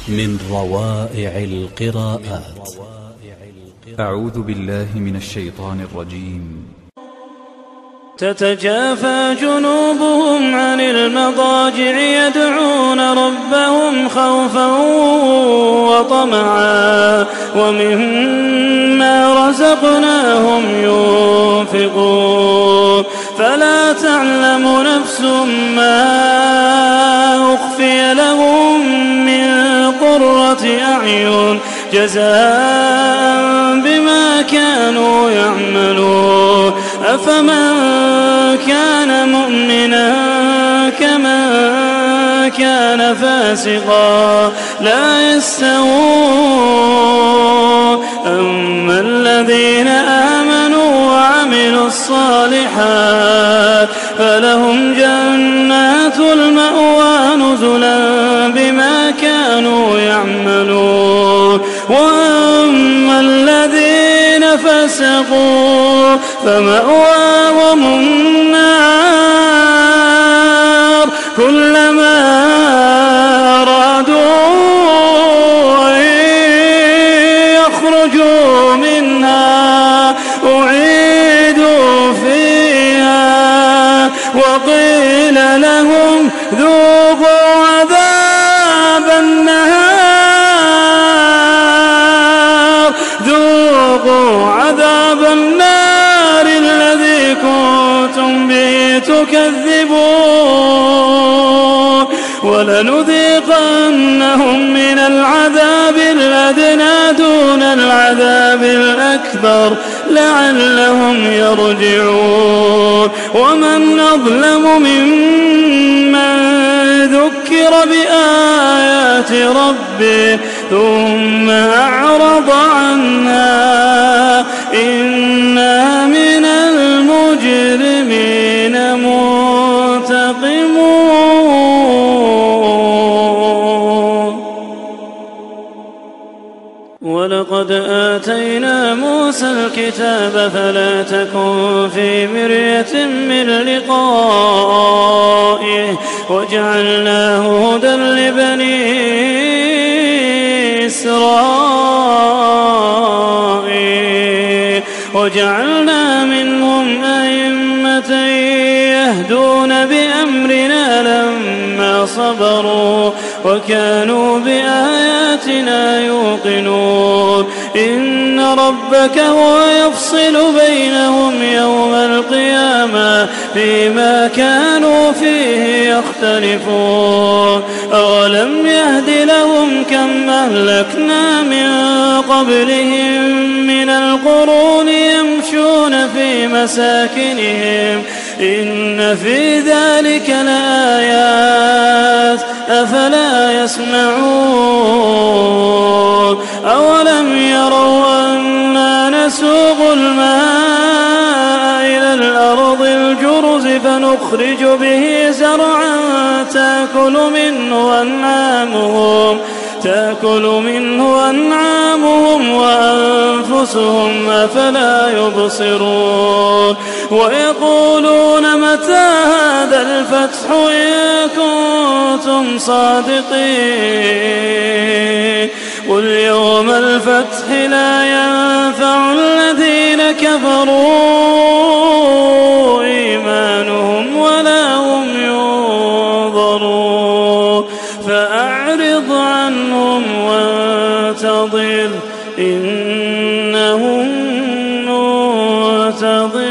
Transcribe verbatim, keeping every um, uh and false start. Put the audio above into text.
من روائع القراءات. أعوذ بالله من الشيطان الرجيم. تتجافى جنوبهم عن المضاجع يدعون ربهم خوفا وطمعا ومما رزقناهم ينفقون فلا تعلم نفس ما أخفي لهم من قرة أعين جزاء بما كانوا يعملون أفمن كان مؤمنا كمن كان فاسقا لا يستوون أما الذين آمنوا وعملوا الصالحات فلهم جنات المأوى نزلا بما كانوا يعملون وأما الذين فسقوا فمأواهم النار كلما أرادوا أن يخرجوا منها أعيدوا فيها وقيل لهم ذوقوا عذاب النار ذوقوا عذاب النار الذي كنتم به تكذبون ولنذيقنهم من العذاب الأدنى دون العذاب الأكبر لعلهم يرجعون ومن أظلم ممن ذكر بآيات ربه ثم أعرض عنها إنا من المجرمين منتقمون. ولقد آتينا موسى الكتاب فلا تكن في مرية من لقائه وجعلناه هدى لبني إسرائيل وجعلنا منهم أئمة يهدون بأمرنا لما صبروا وكانوا بآياتنا يوقنون إن ربك هو يفصل بينهم يوم القيامة فيما كانوا فيه يختلفون أولم يهد لهم كم أهلكنا من قبلهم من القرون يمشون في مساكنهم إن في ذلك لآيات أفلا يسمعون أولم يروا أنا نسوق الماء إلى الأرض الجرز فنخرج به زرعا تأكل منه أنعامهم تأكل منه أنعامهم وأنفسهم أفلا يبصرون ويقولون متى هذا الفتح إن كنتم صادقين قل يوم الفتح لا ينفع الذين كفروا إيمانهم ولا هم ينظرون فأعرض عنهم وانتظر إنهم منتظرون.